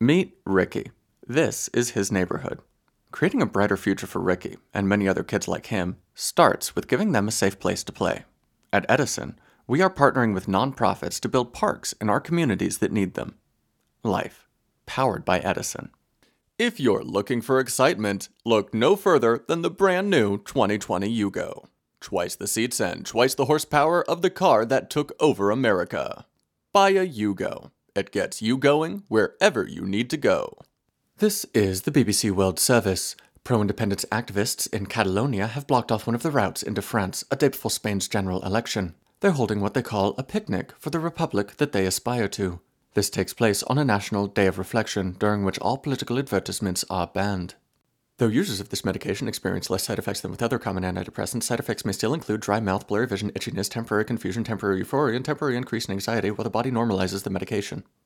Meet Ricky. This is his neighborhood. Creating a brighter future for Ricky, and many other kids like him, starts with giving them a safe place to play. At Edison, we are partnering with nonprofits to build parks in our communities that need them. Life. Powered by Edison. If you're looking for excitement, look no further than the brand new 2020 Yugo. Twice the seats and twice the horsepower of the car that took over America. Buy a Yugo. It gets you going wherever you need to go. This is the BBC World Service. Pro-independence activists in Catalonia have blocked off one of the routes into France a day before Spain's general election. They're holding what they call a picnic for the republic that they aspire to. This takes place on a national day of reflection, during which all political advertisements are banned. Though users of this medication experience less side effects than with other common antidepressants, side effects may still include dry mouth, blurry vision, itchiness, temporary confusion, temporary euphoria, and temporary increase in anxiety while the body normalizes the medication.